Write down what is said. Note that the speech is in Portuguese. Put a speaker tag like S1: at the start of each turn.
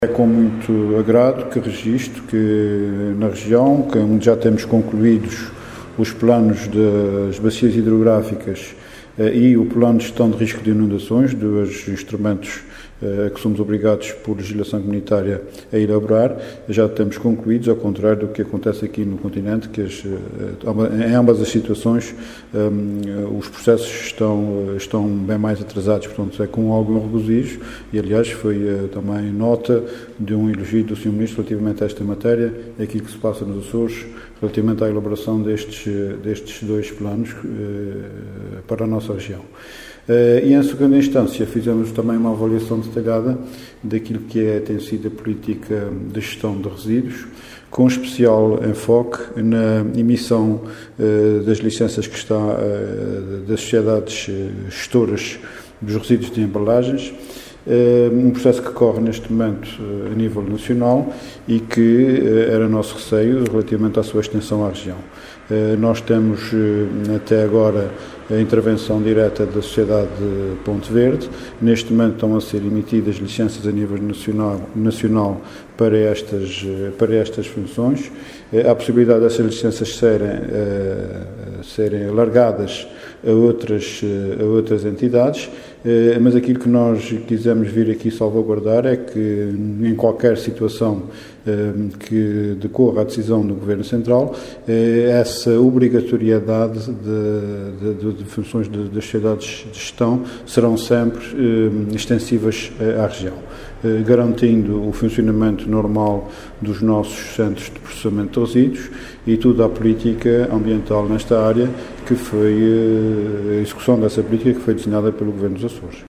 S1: É com muito agrado que registro que na região, onde já temos concluídos os planos das bacias hidrográficas e o plano de gestão de risco de inundações, dois instrumentos que somos obrigados por legislação comunitária a elaborar, já temos concluídos, ao contrário do que acontece aqui no continente, que em ambas as situações os processos estão bem mais atrasados, portanto é com algum regozijo, e aliás foi também nota de um elogio do Sr. Ministro relativamente a esta matéria, aquilo que se passa nos Açores, relativamente à elaboração destes dois planos para a nossa região. E em segunda instância fizemos também uma avaliação detalhada daquilo que tem sido a política de gestão de resíduos, com especial enfoque na emissão das licenças que está das sociedades gestoras dos resíduos de embalagens, um processo que corre neste momento a nível nacional e que era nosso receio relativamente à sua extensão à região. Nós temos até agora a intervenção direta da Sociedade Ponte Verde. Neste momento estão a ser emitidas licenças a nível nacional para estas funções. Há a possibilidade dessas licenças serem alargadas a outras entidades, mas aquilo que nós quisemos vir aqui salvaguardar é que em qualquer situação que decorra a decisão do Governo Central, essa obrigatoriedade de funções das sociedades de gestão serão sempre extensivas à região, garantindo o funcionamento normal dos nossos centros de processamento de resíduos e toda a política ambiental nesta área, que foi a execução dessa política que foi desenhada pelo Governo dos Açores.